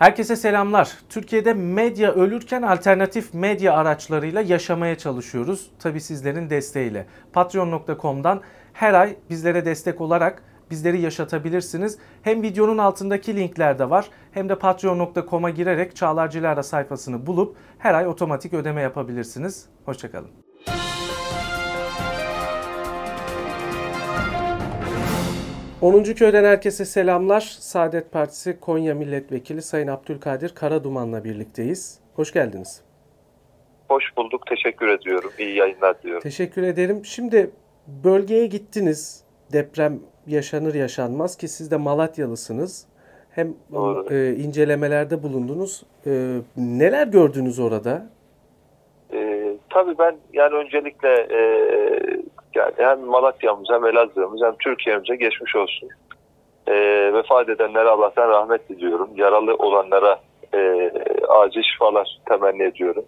Herkese selamlar. Türkiye'de medya ölürken alternatif medya araçlarıyla yaşamaya çalışıyoruz. Tabii sizlerin desteğiyle. Patreon.com'dan her ay bizlere destek olarak bizleri yaşatabilirsiniz. Hem videonun altındaki linklerde var hem de Patreon.com'a girerek Çağlar Cilara sayfasını bulup her ay otomatik ödeme yapabilirsiniz. Hoşçakalın. 10. Köy'den herkese selamlar. Saadet Partisi Konya Milletvekili Sayın Abdülkadir Karaduman'la birlikteyiz. Hoş geldiniz. Hoş bulduk. Teşekkür ediyorum. İyi yayınlar diliyorum. Teşekkür ederim. Şimdi bölgeye gittiniz. Deprem yaşanır yaşanmaz ki siz de Malatyalısınız. Hem incelemelerde bulundunuz. Neler gördünüz orada? Tabii ben öncelikle hem Malatya'mız hem Elazığ'ımız hem Türkiye'mize geçmiş olsun. Vefat edenlere Allah'tan rahmet diliyorum. Yaralı olanlara acil şifalar temenni ediyorum.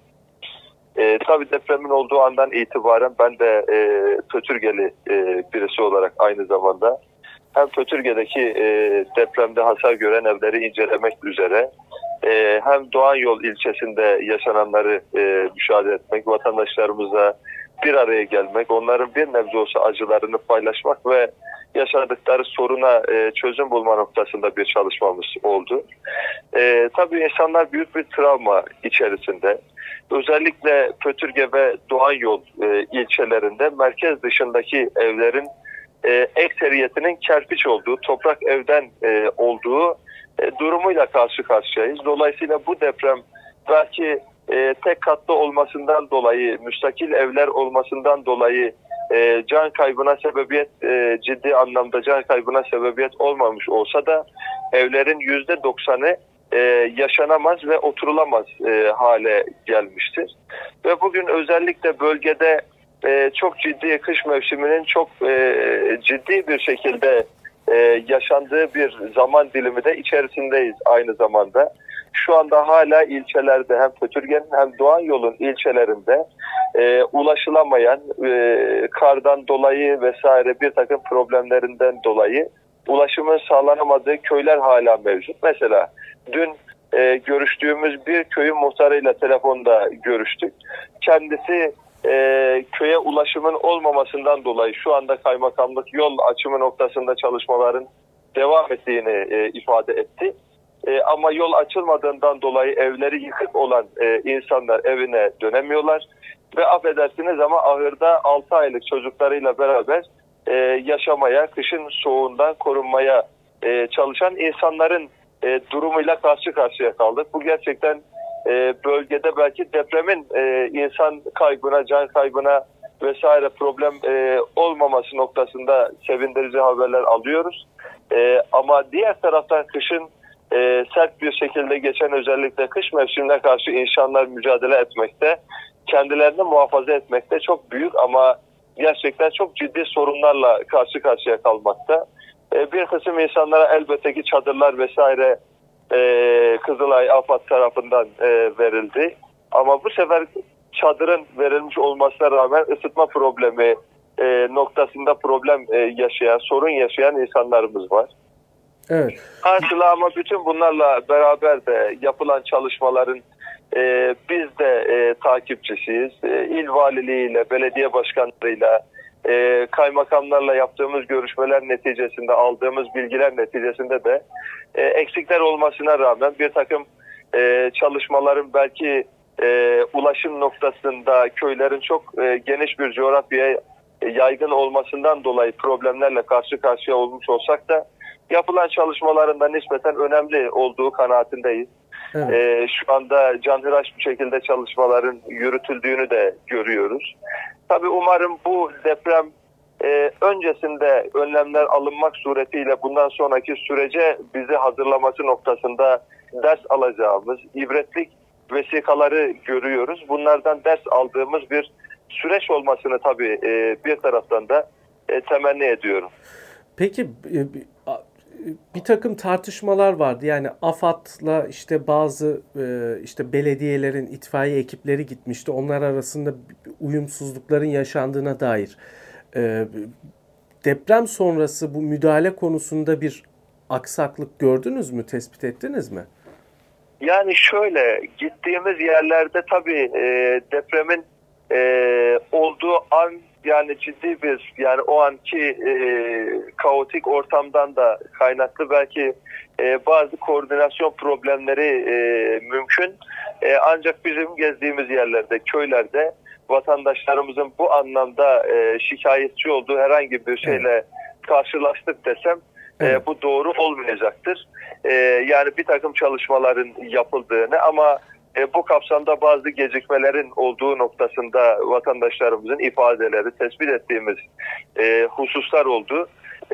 Tabii depremin olduğu andan itibaren ben de Pötürgeli birisi olarak aynı zamanda hem Pötürge'deki depremde hasar gören evleri incelemek üzere hem Doğanyol ilçesinde yaşananları müşahede etmek, vatandaşlarımıza bir araya gelmek, onların bir nebze olsa acılarını paylaşmak ve yaşadıkları soruna çözüm bulma noktasında bir çalışmamız oldu. Tabii insanlar büyük bir travma içerisinde. Özellikle Pötürge ve Doğanyol ilçelerinde merkez dışındaki evlerin ekseriyetinin kerpiç olduğu, toprak evden olduğu durumuyla karşı karşıyayız. Dolayısıyla bu deprem belki tek katlı olmasından dolayı, müstakil evler olmasından dolayı can kaybına sebebiyet, ciddi anlamda can kaybına sebebiyet olmamış olsa da evlerin %90'ı yaşanamaz ve oturulamaz hale gelmiştir. Ve bugün özellikle bölgede çok ciddi kış mevsiminin çok ciddi bir şekilde yaşandığı bir zaman dilimi de içerisindeyiz aynı zamanda. Şu anda hala ilçelerde hem Pötürge'nin hem Doğanyol'un ilçelerinde ulaşılamayan kardan dolayı vesaire bir takım problemlerinden dolayı ulaşımın sağlanamadığı köyler hala mevcut. Mesela dün görüştüğümüz bir köyün muhtarıyla telefonda görüştük. Kendisi köye ulaşımın olmamasından dolayı şu anda kaymakamlık yol açımı noktasında çalışmaların devam ettiğini ifade etti. Ama yol açılmadığından dolayı evleri yıkık olan insanlar evine dönemiyorlar. Ve affedersiniz ama ahırda 6 aylık çocuklarıyla beraber yaşamaya, kışın soğuğundan korunmaya çalışan insanların durumuyla karşı karşıya kaldık. Bu gerçekten bölgede belki depremin insan kaybına, can kaybına vesaire problem olmaması noktasında sevindirici haberler alıyoruz. Ama diğer taraftan kışın sert bir şekilde geçen özellikle kış mevsimine karşı insanlar mücadele etmekte, kendilerini muhafaza etmekte çok büyük ama gerçekten çok ciddi sorunlarla karşı karşıya kalmakta. Bir kısım insanlara elbette ki çadırlar vesaire Kızılay, AFAD tarafından verildi. Ama bu sefer çadırın verilmiş olmasına rağmen ısıtma problemi noktasında problem yaşayan, sorun yaşayan insanlarımız var. Evet. Aslında ama bütün bunlarla beraber de yapılan çalışmaların biz de takipçisiyiz. İl valiliğiyle, belediye başkanlarıyla, kaymakamlarla yaptığımız görüşmeler neticesinde, aldığımız bilgiler neticesinde de eksikler olmasına rağmen bir takım çalışmaların belki ulaşım noktasında köylerin çok geniş bir coğrafyaya yaygın olmasından dolayı problemlerle karşı karşıya olmuş olsak da yapılan çalışmaların da nispeten önemli olduğu kanaatindeyiz. Evet. Şu anda canhıraş bir şekilde çalışmaların yürütüldüğünü de görüyoruz. Tabii umarım bu deprem öncesinde önlemler alınmak suretiyle bundan sonraki sürece bizi hazırlaması noktasında ders alacağımız ibretlik vesikaları görüyoruz. Bunlardan ders aldığımız bir süreç olmasını tabii bir taraftan da temenni ediyorum. Peki bir takım tartışmalar vardı. Yani AFAD'la işte bazı işte belediyelerin itfaiye ekipleri gitmişti. Onlar arasında uyumsuzlukların yaşandığına dair. Deprem sonrası bu müdahale konusunda bir aksaklık gördünüz mü, tespit ettiniz mi? Yani şöyle, gittiğimiz yerlerde tabii depremin olduğu an, yani ciddi bir, yani o anki kaotik ortamdan da kaynaklı belki bazı koordinasyon problemleri mümkün. Ancak bizim gezdiğimiz yerlerde, köylerde vatandaşlarımızın bu anlamda şikayetçi olduğu herhangi bir şeyle karşılaştık desem bu doğru olmayacaktır. Yani bir takım çalışmaların yapıldığını ama bu kapsamda bazı gecikmelerin olduğu noktasında vatandaşlarımızın ifadeleri, tespit ettiğimiz hususlar oldu.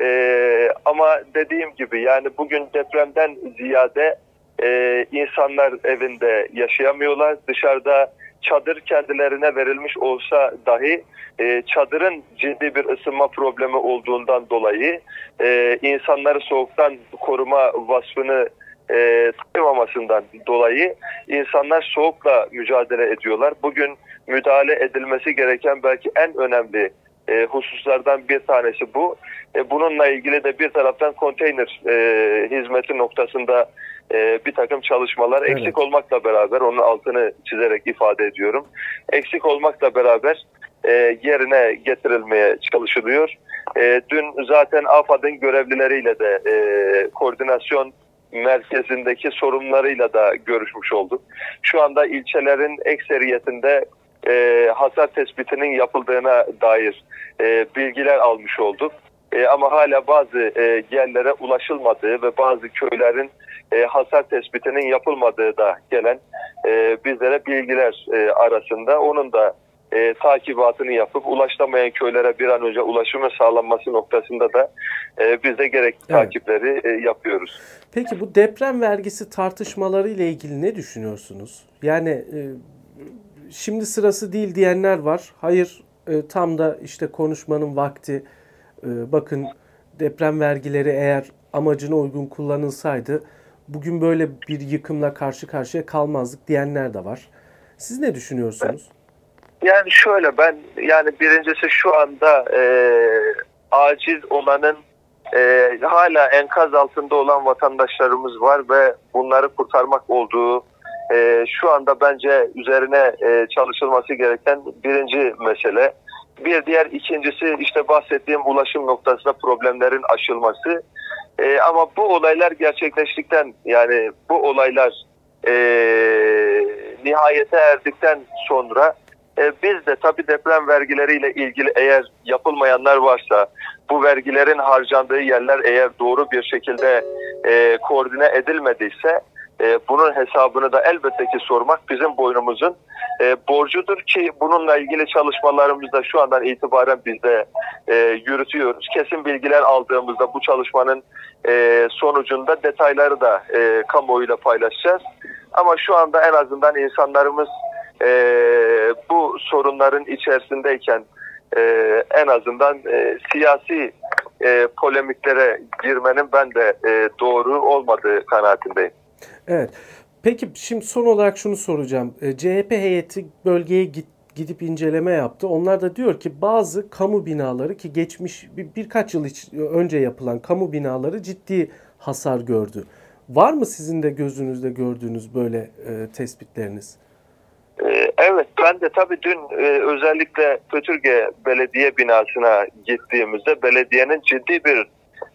Ama dediğim gibi, yani bugün depremden ziyade insanlar evinde yaşayamıyorlar. Dışarıda çadır kendilerine verilmiş olsa dahi çadırın ciddi bir ısınma problemi olduğundan dolayı insanları soğuktan koruma vasfını tanımamasından dolayı insanlar soğukla mücadele ediyorlar. Bugün müdahale edilmesi gereken belki en önemli hususlardan bir tanesi bu. Bununla ilgili de bir taraftan konteyner hizmeti noktasında bir takım çalışmalar eksik olmakla beraber, onun altını çizerek ifade ediyorum, eksik olmakla beraber yerine getirilmeye çalışılıyor. Dün zaten AFAD'ın görevlileriyle de koordinasyon merkezindeki sorunlarıyla da görüşmüş olduk. Şu anda ilçelerin ekseriyetinde hasar tespitinin yapıldığına dair bilgiler almış olduk. Ama hala bazı yerlere ulaşılmadığı ve bazı köylerin hasar tespitinin yapılmadığı da gelen bizlere bilgiler arasında. Onun da takibatını yapıp ulaşılamayan köylere bir an önce ulaşımı sağlanması noktasında da biz de gerekli takipleri yapıyoruz. Peki bu deprem vergisi tartışmaları ile ilgili ne düşünüyorsunuz? Yani şimdi sırası değil diyenler var. Hayır, tam da işte konuşmanın vakti. Bakın, deprem vergileri eğer amacına uygun kullanılsaydı bugün böyle bir yıkımla karşı karşıya kalmazdık diyenler de var. Siz ne düşünüyorsunuz? Yani şöyle, ben yani birincisi şu anda aciz olanın hala enkaz altında olan vatandaşlarımız var ve bunları kurtarmak olduğu şu anda bence üzerine çalışılması gereken birinci mesele. Bir diğer ikincisi, işte bahsettiğim ulaşım noktasında problemlerin aşılması. Ama bu olaylar gerçekleştikten, yani bu olaylar nihayete erdikten sonra biz de tabii deprem vergileriyle ilgili eğer yapılmayanlar varsa, bu vergilerin harcandığı yerler eğer doğru bir şekilde koordine edilmediyse bunun hesabını da elbette ki sormak bizim boynumuzun borcudur ki bununla ilgili çalışmalarımızı da şu andan itibaren biz de yürütüyoruz. Kesin bilgiler aldığımızda bu çalışmanın sonucunda detayları da kamuoyuyla paylaşacağız. Ama şu anda en azından insanlarımız bu sorunların içerisindeyken en azından siyasi polemiklere girmenin ben de doğru olmadığı kanaatindeyim. Evet. Peki şimdi son olarak şunu soracağım. CHP heyeti bölgeye gidip inceleme yaptı. Onlar da diyor ki bazı kamu binaları, ki geçmiş birkaç yıl önce yapılan kamu binaları ciddi hasar gördü. Var mı sizin de gözünüzde gördüğünüz böyle tespitleriniz? Evet, ben de tabii dün özellikle Fötürge Belediye binasına gittiğimizde belediyenin ciddi bir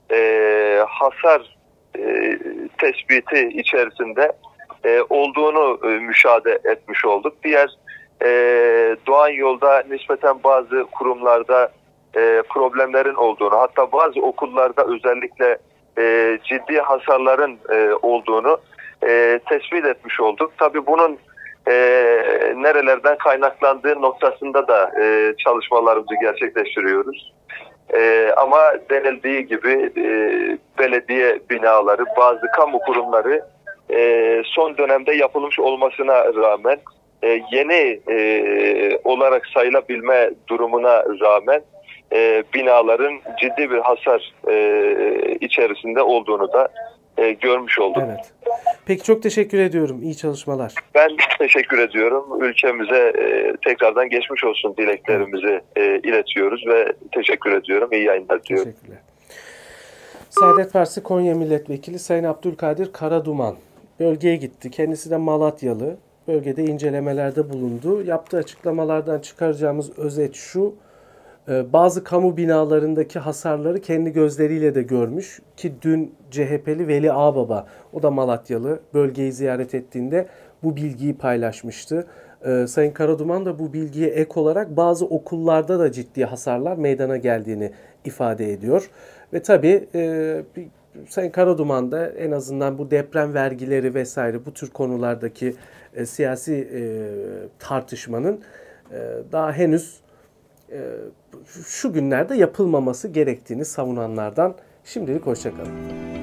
hasar tespiti içerisinde olduğunu müşahede etmiş olduk. Diğer Doğan Yol'da nispeten bazı kurumlarda problemlerin olduğunu, hatta bazı okullarda özellikle ciddi hasarların olduğunu tespit etmiş olduk. Tabii bunun nerelerden kaynaklandığı noktasında da çalışmalarımızı gerçekleştiriyoruz. Ama denildiği gibi belediye binaları, bazı kamu kurumları son dönemde yapılmış olmasına rağmen yeni olarak sayılabilme durumuna rağmen binaların ciddi bir hasar içerisinde olduğunu da görmüş olduk. Evet. Peki, çok teşekkür ediyorum. İyi çalışmalar. Ben teşekkür ediyorum. Ülkemize tekrardan geçmiş olsun dileklerimizi iletiyoruz ve teşekkür ediyorum. İyi yayınlar diliyorum. Teşekkürler. Saadet Partisi Konya Milletvekili Sayın Abdülkadir Karaduman bölgeye gitti. Kendisi de Malatyalı. Bölgede incelemelerde bulundu. Yaptığı açıklamalardan çıkaracağımız özet şu: bazı kamu binalarındaki hasarları kendi gözleriyle de görmüş ki dün CHP'li Veli Ağbaba, o da Malatyalı, bölgeyi ziyaret ettiğinde bu bilgiyi paylaşmıştı. Sayın Karaduman da bu bilgiye ek olarak bazı okullarda da ciddi hasarlar meydana geldiğini ifade ediyor. Ve tabii Sayın Karaduman da en azından bu deprem vergileri vesaire bu tür konulardaki siyasi tartışmanın daha henüz şu günlerde yapılmaması gerektiğini savunanlardan. Şimdilik hoşça kalın.